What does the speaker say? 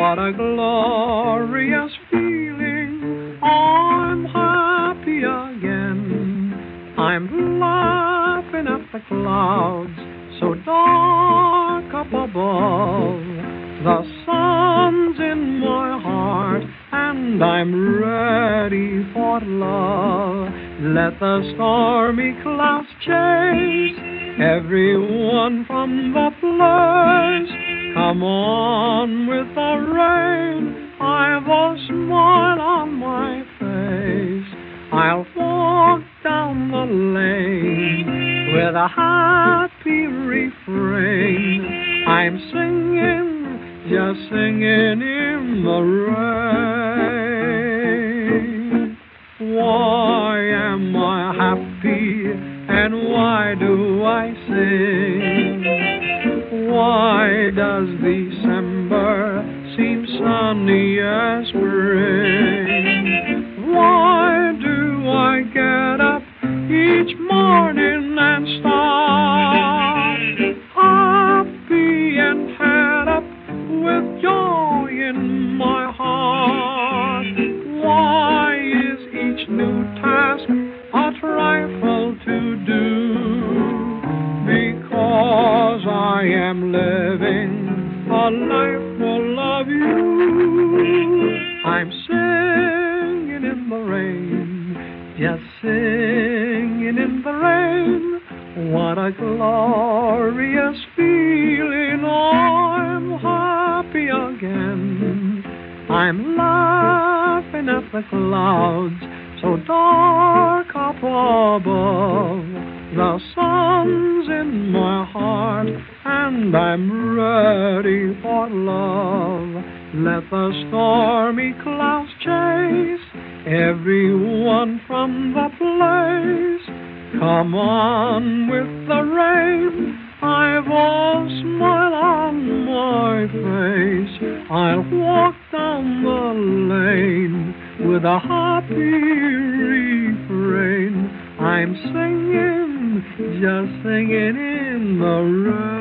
What a glorious feeling, I'm happy again. I'm laughing at the clouds so dark up above. The sun's in my heart and I'm ready for love. Let the stormy clouds chase everyone from the place. Come on with the rain, I've a smile on my face. I'll walk down the lane with a happy refrain. I'm singing, just singing in the rain. Why am I happy and why do I sing? Why does December seem sunny as spring? Why do I get up each morning and start happy and head up with joy in my heart? Why is each new task a trifle to do? Because I am living a life full of you. I'm singing in the rain, just singing in the rain. What a glorious feeling, I'm happy again. I'm laughing at the clouds so dark up above. The sun's in my heart and I'm ready for love. Let the stormy clouds chase everyone from the place. Come on with the rain, I've a smile on my face. I'll walk down the lane with a happy refrain. I'm singing, just singing in the rain.